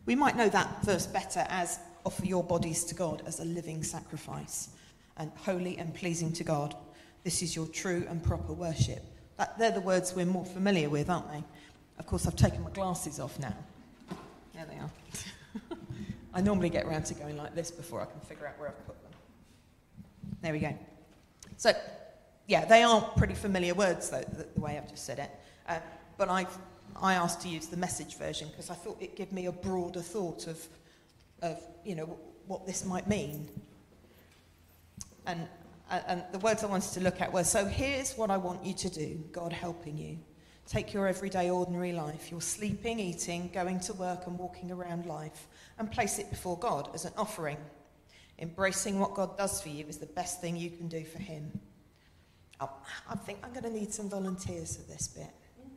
We might know that verse better as offer your bodies to God as a living sacrifice and holy and pleasing to God. This is your true and proper worship. They're the words we're more familiar with, aren't they? Of course, I've taken my glasses off now. There they are. I normally get around to going like this before I can figure out where I've put them. There we go. So, yeah, they are pretty familiar words, though, the way I've just said it. But I asked to use the Message version because I thought it gave me a broader thought of what this might mean. And the words I wanted to look at were, so here's what I want you to do, God helping you. Take your everyday, ordinary life, your sleeping, eating, going to work and walking around life, and place it before God as an offering. Embracing what God does for you is the best thing you can do for him. I think I'm going to need some volunteers for this bit.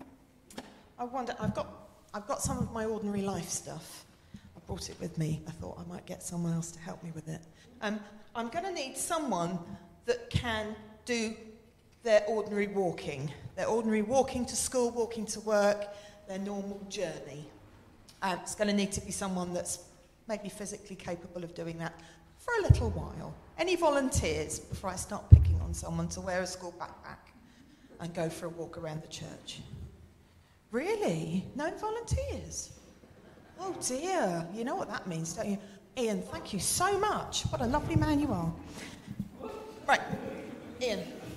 I wonder, I've got some of my ordinary life stuff. I brought it with me. I thought I might get someone else to help me with it. I'm going to need someone that can do their ordinary walking to school, walking to work, their normal journey. It's going to need to be someone that's maybe physically capable of doing that for a little while. Any volunteers before I start picking on someone to wear a school backpack and go for a walk around the church? Really? No volunteers? Oh dear, you know what that means, don't you? Ian, thank you so much. What a lovely man you are. Right, Ian.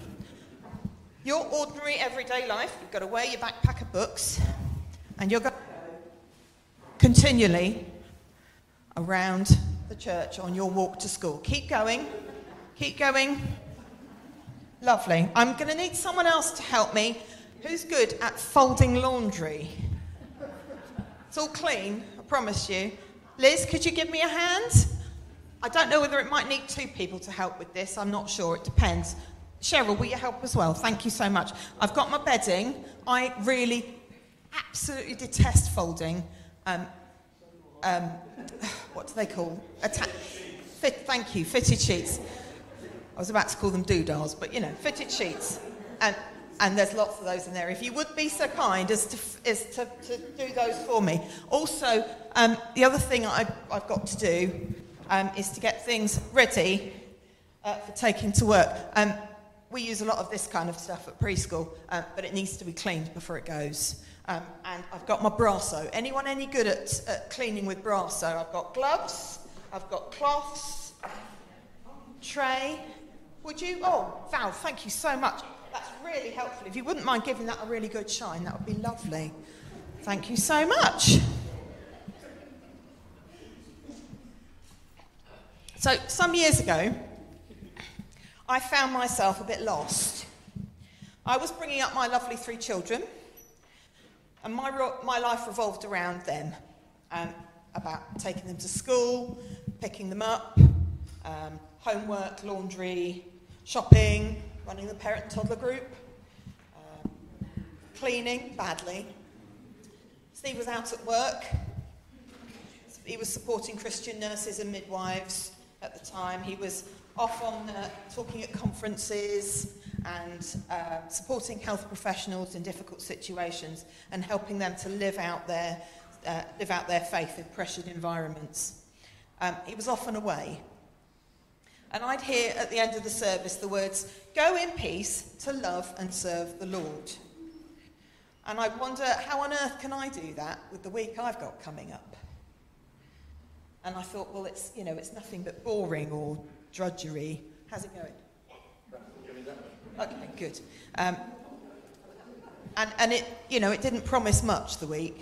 Your ordinary everyday life, you've got to wear your backpack of books and you're going to go continually around the church on your walk to school. Keep going. Keep going. Lovely. I'm going to need someone else to help me. Who's good at folding laundry? It's all clean, I promise you. Liz, could you give me a hand? I don't know whether it might need 2 people to help with this. I'm not sure. It depends. Cheryl, will you help as well? Thank you so much. I've got my bedding. I really absolutely detest folding. What do they call? Thank you, fitted sheets. I was about to call them doodahs, but fitted sheets. And there's lots of those in there. If you would be so kind as to do those for me. Also, the other thing I've got to do is to get things ready for taking to work. We use a lot of this kind of stuff at preschool, but it needs to be cleaned before it goes. And I've got my Brasso. Anyone any good at cleaning with Brasso? I've got gloves, I've got cloths, tray. Would you? Oh, Val, thank you so much. That's really helpful. If you wouldn't mind giving that a really good shine, that would be lovely. Thank you so much. So, some years ago, I found myself a bit lost. I was bringing up my lovely 3 children, and my life revolved around them, about taking them to school, picking them up, homework, laundry, shopping, running the parent and toddler group, cleaning badly. Steve was out at work. He was supporting Christian nurses and midwives at the time. He was off on talking at conferences and supporting health professionals in difficult situations and helping them to live out their faith in pressured environments. He was often away. And I'd hear at the end of the service the words, "Go in peace to love and serve the Lord." And I wonder, how on earth can I do that with the week I've got coming up? And I thought, well, it's nothing but boring or drudgery. How's it going? Okay, good. And it, it didn't promise much the week.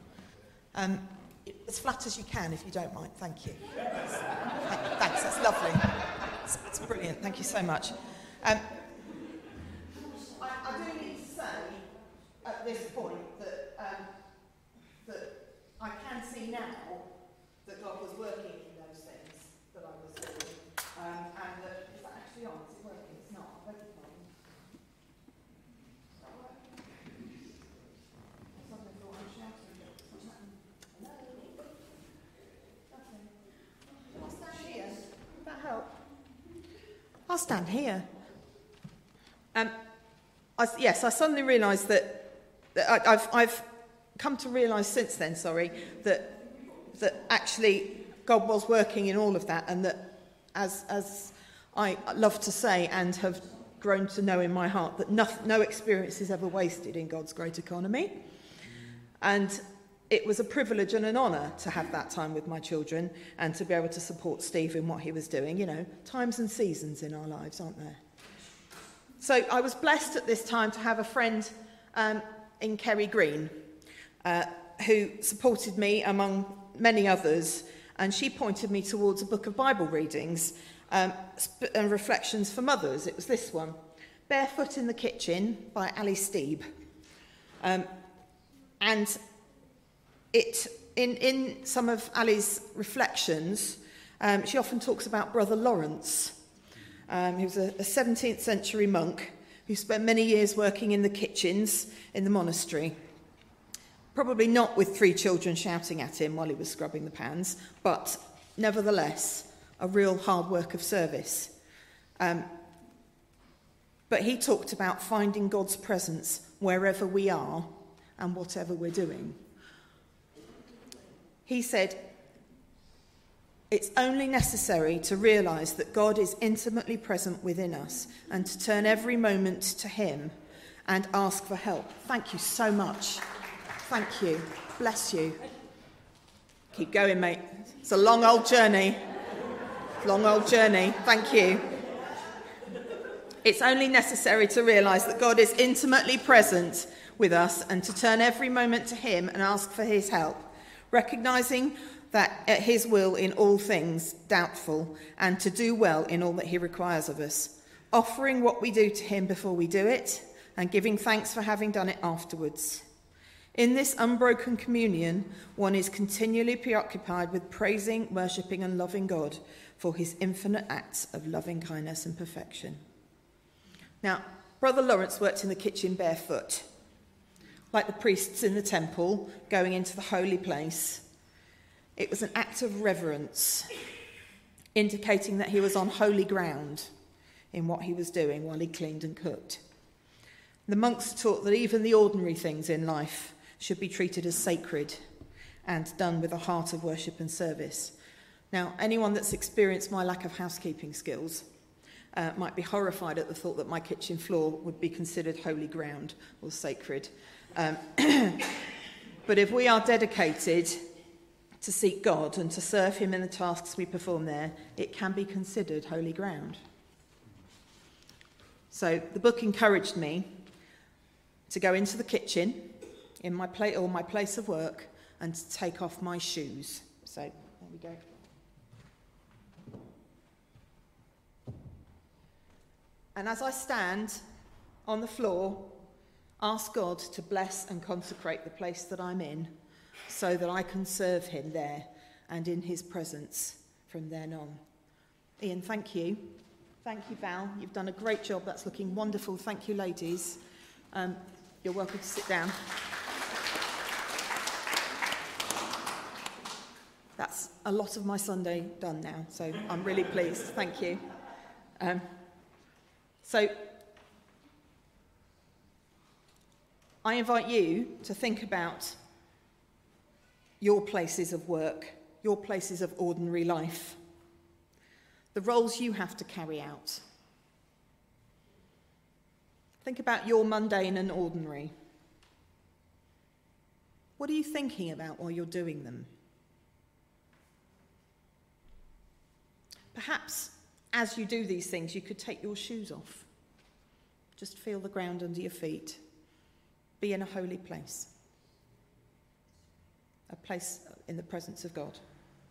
As flat as you can, if you don't mind. Thank you. Thanks, that's lovely. It's brilliant. Thank you so much. I do need to say at this point that I can see now that God was working in those things that I was doing, and that is that actually on? Is it working? It's not. I beg your pardon. Is that working? I suddenly thought I was shouting. Hello. Nothing. I'll stand here. Would that help? I'll stand here. I suddenly realised that I've come to realise since then, that that actually God was working in all of that, and that, as I love to say and have grown to know in my heart, that no experience is ever wasted in God's great economy. And it was a privilege and an honour to have that time with my children and to be able to support Steve in what he was doing. You know, times and seasons in our lives, aren't there? So I was blessed at this time to have a friend in Kerry Green who supported me among many others, and she pointed me towards a book of Bible readings and reflections for mothers. It was this one, Barefoot in the Kitchen by Ali Steeb. And it in some of Ali's reflections, she often talks about Brother Lawrence. He was a 17th century monk who spent many years working in the kitchens in the monastery. Probably not with 3 children shouting at him while he was scrubbing the pans, but nevertheless, a real hard work of service. But he talked about finding God's presence wherever we are and whatever we're doing. He said, it's only necessary to realise that God is intimately present within us and to turn every moment to him and ask for help. Thank you so much. Thank you. Bless you. Keep going, mate. It's a long old journey. Long old journey. Thank you. It's only necessary to realise that God is intimately present with us and to turn every moment to him and ask for his help, recognising that at his will in all things doubtful, and to do well in all that he requires of us, offering what we do to him before we do it, and giving thanks for having done it afterwards. In this unbroken communion, one is continually preoccupied with praising, worshipping and loving God for his infinite acts of loving kindness and perfection. Now, Brother Lawrence worked in the kitchen barefoot, like the priests in the temple going into the holy place. It was an act of reverence, indicating that he was on holy ground in what he was doing while he cleaned and cooked. The monks taught that even the ordinary things in life should be treated as sacred and done with a heart of worship and service. Now, anyone that's experienced my lack of housekeeping skills might be horrified at the thought that my kitchen floor would be considered holy ground or sacred. But if we are dedicated to seek God and to serve him in the tasks we perform there, it can be considered holy ground. So the book encouraged me to go into the kitchen in my place of work and to take off my shoes. So there we go. And as I stand on the floor, ask God to bless and consecrate the place that I'm in so that I can serve him there and in his presence from then on. Ian, thank you. Thank you, Val. You've done a great job. That's looking wonderful. Thank you, ladies. You're welcome to sit down. That's a lot of my Sunday done now, so I'm really pleased. Thank you. So I invite you to think about your places of work, your places of ordinary life, the roles you have to carry out. Think about your mundane and ordinary. What are you thinking about while you're doing them? Perhaps as you do these things, you could take your shoes off. Just feel the ground under your feet. Be in a holy place. A place in the presence of God.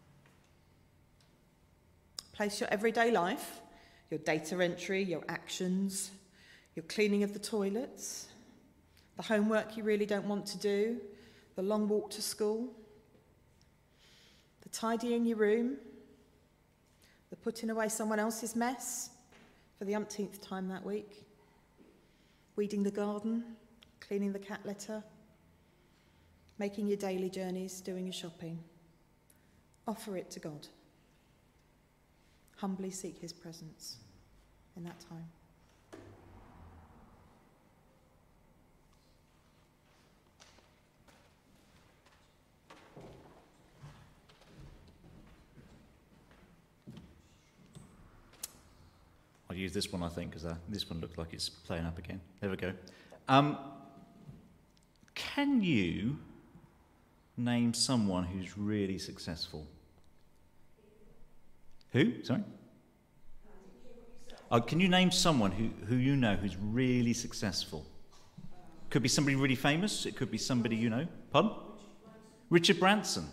Place your everyday life, your data entry, your actions, your cleaning of the toilets, the homework you really don't want to do, the long walk to school, the tidying your room, the putting away someone else's mess for the umpteenth time that week, weeding the garden, cleaning the cat litter, making your daily journeys, doing your shopping. Offer it to God. Humbly seek his presence in that time. use this one, I think, because this one looks like it's playing up again. There we go. Can you name someone who's really successful? Who? Sorry? Can you name someone who you know who's really successful? Could be somebody really famous. It could be somebody you know. Pardon? Richard Branson.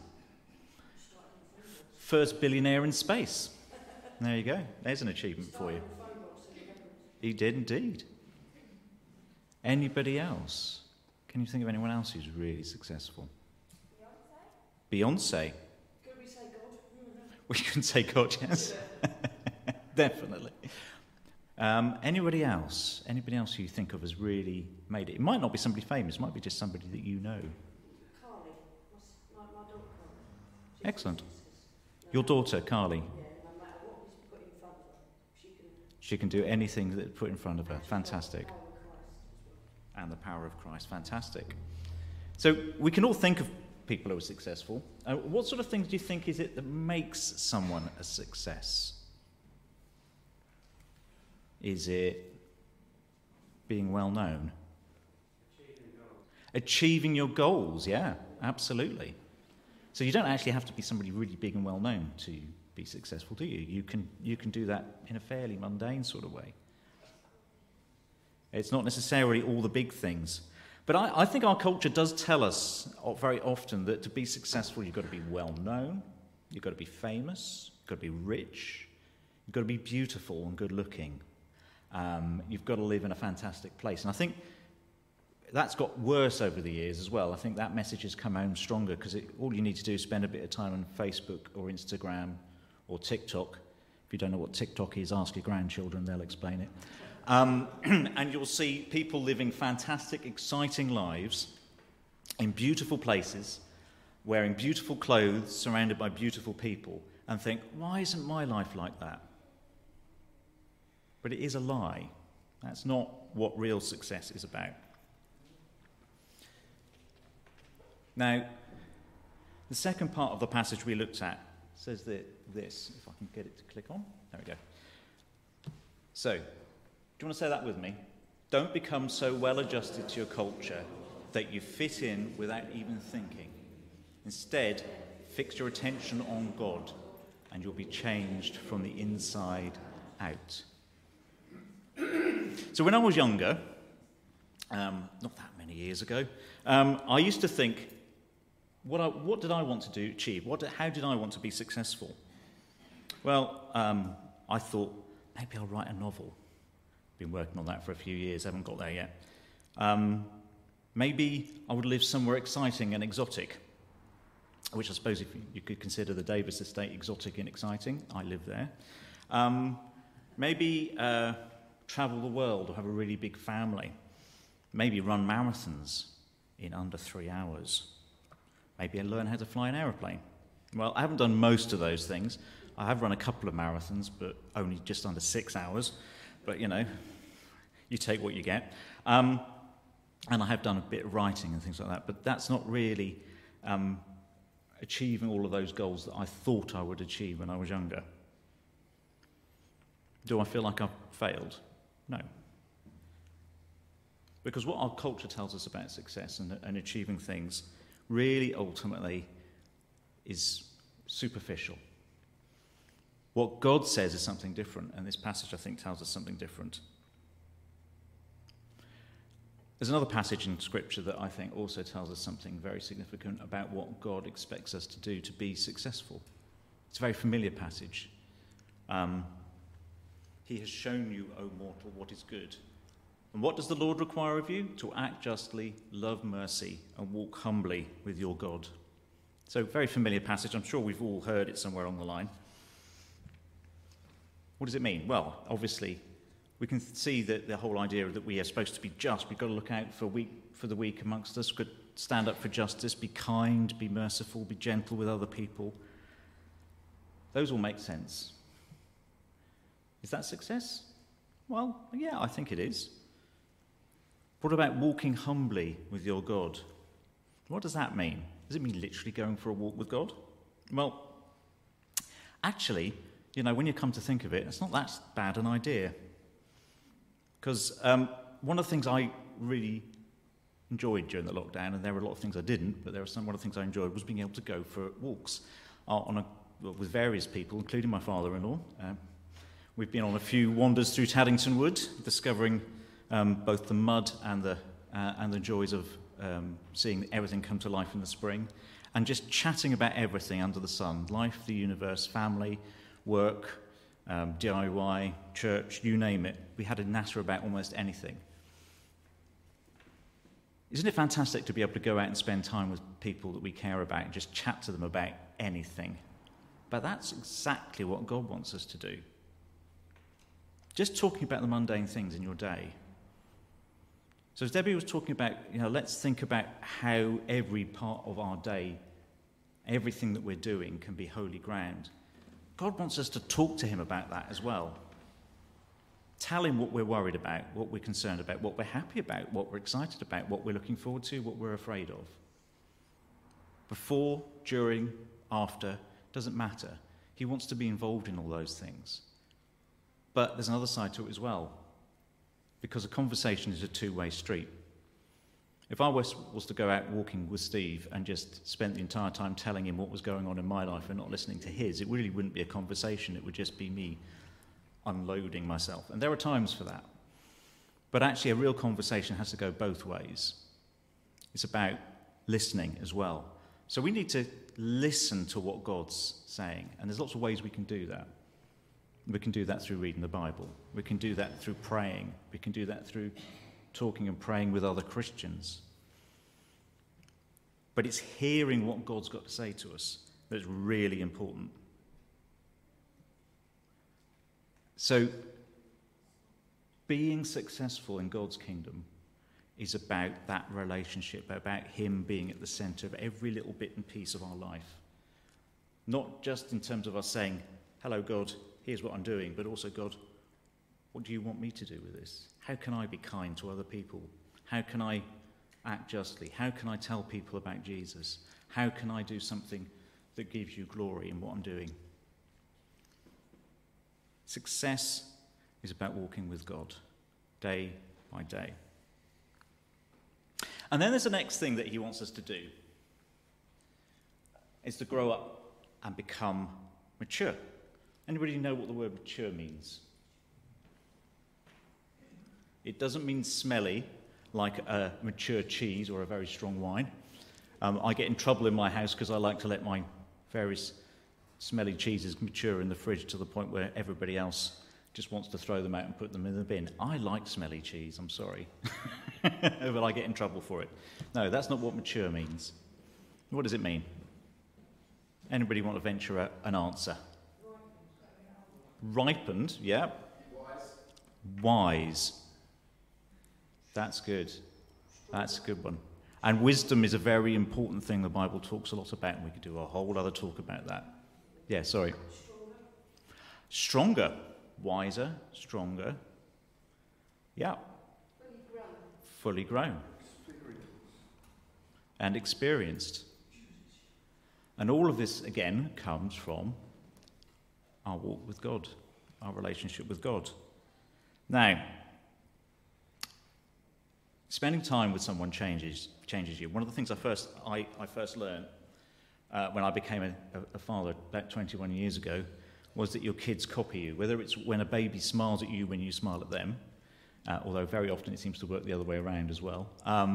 First billionaire in space. There you go. There's an achievement for you. He did indeed. Anybody else? Can you think of anyone else who's really successful? Beyonce. Could we say God? We can say God, yes. Definitely. Anybody else? Anybody else who you think of has really made it? It might not be somebody famous. It might be just somebody that you know. Carly. My daughter Carly. Excellent. Your daughter, Carly. Yeah, no matter what is put in front of her, she can do anything that's put in front of her. Fantastic. Power of Christ. And the power of Christ. Fantastic. So we can all think of people who are successful. What sort of things do you think is it that makes someone a success? Is it being well known? Achieving your goals, yeah, absolutely. So you don't actually have to be somebody really big and well known to be successful, do you? You can do that in a fairly mundane sort of way. It's not necessarily all the big things. But I think our culture does tell us very often that to be successful, you've got to be well known, you've got to be famous, you've got to be rich, you've got to be beautiful and good looking. You've got to live in a fantastic place. And I think that's got worse over the years as well. I think that message has come home stronger because all you need to do is spend a bit of time on Facebook or Instagram or TikTok. If you don't know what TikTok is, ask your grandchildren, they'll explain it. And you'll see people living fantastic, exciting lives in beautiful places, wearing beautiful clothes, surrounded by beautiful people, and think, why isn't my life like that? But it is a lie. That's not what real success is about. Now, the second part of the passage we looked at says this, if I can get it to click on. There we go. So, do you want to say that with me? Don't become so well adjusted to your culture that you fit in without even thinking. Instead, fix your attention on God and you'll be changed from the inside out. So when I was younger, not that many years ago, I used to think, what did I want to achieve? How did I want to be successful? Well, I thought, maybe I'll write a novel. Been working on that for a few years, haven't got there yet. Maybe I would live somewhere exciting and exotic, which I suppose if you could consider the Davis estate exotic and exciting. I live there. Maybe travel the world or have a really big family. Maybe run marathons in under 3 hours. Maybe learn how to fly an aeroplane. Well, I haven't done most of those things. I have run a couple of marathons, but only just under 6 hours. But, you know, you take what you get. And I have done a bit of writing and things like that, but that's not really achieving all of those goals that I thought I would achieve when I was younger. Do I feel like I've failed? No. Because what our culture tells us about success and achieving things really ultimately is superficial. What God says is something different, and this passage, I think, tells us something different. There's another passage in Scripture that I think also tells us something very significant about what God expects us to do to be successful. It's a very familiar passage. He has shown you, O mortal, what is good. And what does the Lord require of you? To act justly, love mercy, and walk humbly with your God. So, very familiar passage. I'm sure we've all heard it somewhere on the line. What does it mean? Well, obviously, we can see that the whole idea that we are supposed to be just. We've got to look out for the weak amongst us. We've got to stand up for justice, be kind, be merciful, be gentle with other people. Those all make sense. Is that success? Well, yeah, I think it is. What about walking humbly with your God? What does that mean? Does it mean literally going for a walk with God? Well, actually, you know, when you come to think of it, it's not that bad an idea. Because one of the things I really enjoyed during the lockdown, and there were a lot of things I didn't, but one of the things I enjoyed was being able to go for walks with various people, including my father-in-law. We've been on a few wanders through Taddington Wood, discovering both the mud and the joys of seeing everything come to life in the spring, and just chatting about everything under the sun: life, the universe, family, work, DIY, church, you name it. We had a natter about almost anything. Isn't it fantastic to be able to go out and spend time with people that we care about and just chat to them about anything? But that's exactly what God wants us to do. Just talking about the mundane things in your day. So as Debbie was talking about, let's think about how every part of our day, everything that we're doing, can be holy ground. God wants us to talk to him about that as well. Tell him what we're worried about, what we're concerned about, what we're happy about, what we're excited about, what we're looking forward to, what we're afraid of. Before, during, after, doesn't matter. He wants to be involved in all those things. But there's another side to it as well, because a conversation is a two-way street. If I was to go out walking with Steve and just spend the entire time telling him what was going on in my life and not listening to his, it really wouldn't be a conversation. It would just be me unloading myself. And there are times for that. But actually, a real conversation has to go both ways. It's about listening as well. So we need to listen to what God's saying. And there's lots of ways we can do that. We can do that through reading the Bible. We can do that through praying. We can do that through talking and praying with other Christians. But it's hearing what God's got to say to us that's really important. So, being successful in God's kingdom is about that relationship, about him being at the centre of every little bit and piece of our life. Not just in terms of us saying, hello, God, here's what I'm doing, but also, God, what do you want me to do with this? How can I be kind to other people? How can I act justly? How can I tell people about Jesus? How can I do something that gives you glory in what I'm doing? Success is about walking with God day by day. And then there's the next thing that he wants us to do, is to grow up and become mature. Anybody know what the word mature means? It doesn't mean smelly, like a mature cheese or a very strong wine. I get in trouble in my house because I like to let my various smelly cheeses mature in the fridge to the point where everybody else just wants to throw them out and put them in the bin. I like smelly cheese, I'm sorry. But I get in trouble for it. No, that's not what mature means. What does it mean? Anybody want to venture an answer? Ripened, yeah. Wise. That's good. That's a good one. And wisdom is a very important thing the Bible talks a lot about, and we could do a whole other talk about that. Yeah, sorry. Stronger. Wiser, stronger. Yeah. Fully grown. And experienced. And all of this, again, comes from our walk with God, our relationship with God. Now, spending time with someone changes you. One of the things I first learned when I became a father about 21 years ago was that your kids copy you, whether it's when a baby smiles at you when you smile at them, although very often it seems to work the other way around as well.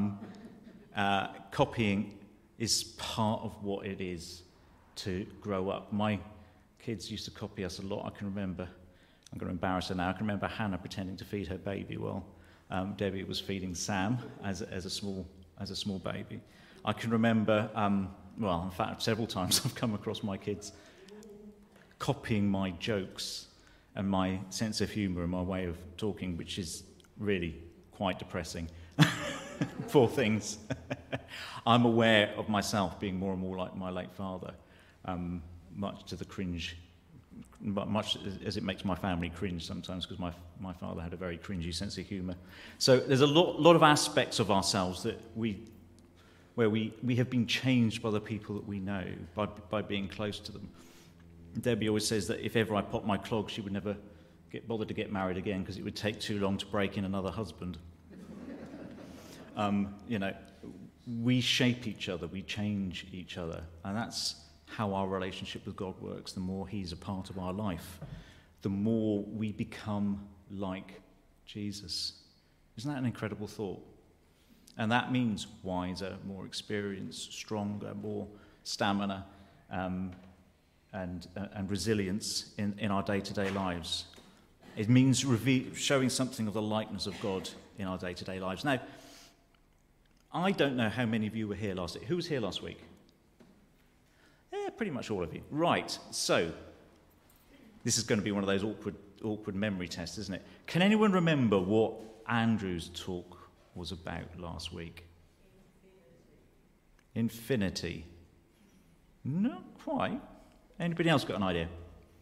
Copying is part of what it is to grow up. My kids used to copy us a lot. I can remember, I'm going to embarrass her now, I can remember Hannah pretending to feed her baby while Debbie was feeding Sam as a small baby. I can remember, in fact, several times I've come across my kids copying my jokes and my sense of humour and my way of talking, which is really quite depressing. Poor things. I'm aware of myself being more and more like my late father, much to the cringe, much as it makes my family cringe sometimes, because my father had a very cringy sense of humour. So there's a lot of aspects of ourselves that where we have been changed by the people that we know, by being close to them. Debbie always says that if ever I popped my clog, she would never bother to get married again because it would take too long to break in another husband. We shape each other, we change each other, and that's how our relationship with God works. The more he's a part of our life, the more we become like Jesus. Isn't that an incredible thought? And that means wiser, more experienced, stronger, more stamina, and resilience in our day-to-day lives. It means showing something of the likeness of God in our day-to-day lives. Now, I don't know how many of you were here last week. Who was here last week? Yeah, pretty much all of you. Right, so this is going to be one of those awkward memory tests, isn't it? Can anyone remember what Andrew's talk was about last week? Infinity. Not quite. Anybody else got an idea?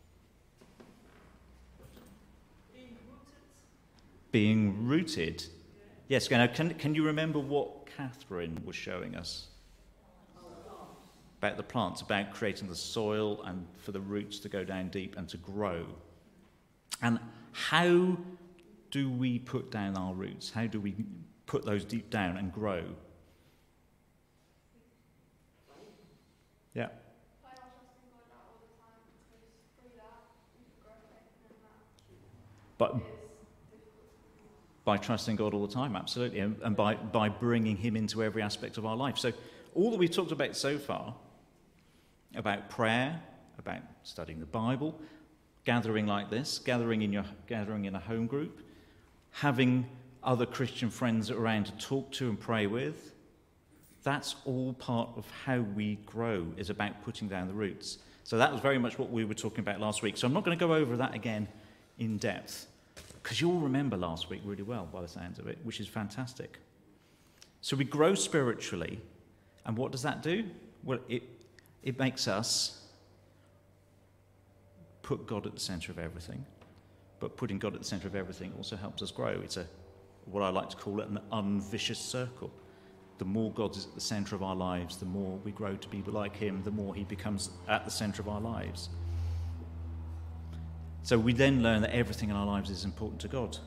Being rooted. Yes, now can you remember what Catherine was showing us? About the plants, about creating the soil and for the roots to go down deep and to grow. And how do we put down our roots? How do we put those deep down and grow? Yeah. But by trusting God all the time, absolutely, and by bringing him into every aspect of our life. So all that we've talked about so far, about prayer, about studying the Bible, gathering like this, gathering in a home group, having other Christian friends around to talk to and pray with, that's all part of how we grow, is about putting down the roots. So that was very much what we were talking about last week. So I'm not going to go over that again in depth, because you'll remember last week really well by the sounds of it, which is fantastic. So we grow spiritually, and what does that do? Well, it makes us put God at the centre of everything, but putting God at the centre of everything also helps us grow. It's what I like to call it an unvicious circle. The more God is at the centre of our lives, the more we grow to be like him, the more he becomes at the centre of our lives. So we then learn that everything in our lives is important to God.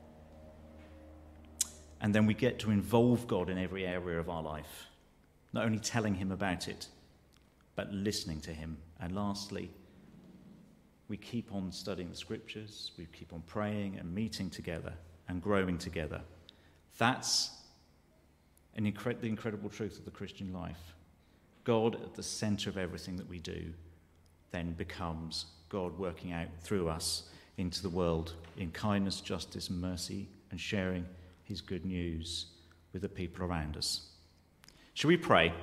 And then we get to involve God in every area of our life, not only telling him about it, but listening to him. And lastly, we keep on studying the scriptures, we keep on praying and meeting together and growing together. That's the incredible truth of the Christian life. God at the centre of everything that we do then becomes God working out through us into the world in kindness, justice, mercy, and sharing his good news with the people around us. Shall we pray?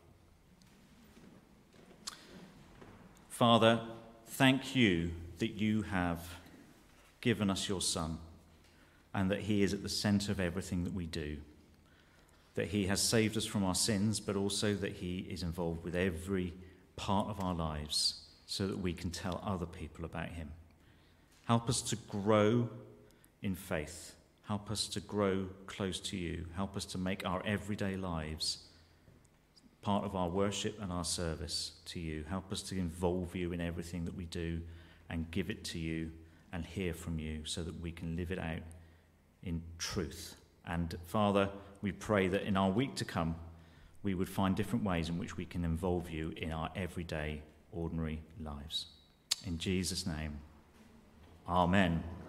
Father, thank you that you have given us your Son and that he is at the centre of everything that we do. That he has saved us from our sins, but also that he is involved with every part of our lives so that we can tell other people about him. Help us to grow in faith. Help us to grow close to you. Help us to make our everyday lives part of our worship and our service to you. Help us to involve you in everything that we do and give it to you and hear from you so that we can live it out in truth. And Father, we pray that in our week to come, we would find different ways in which we can involve you in our everyday, ordinary lives. In Jesus' name, amen.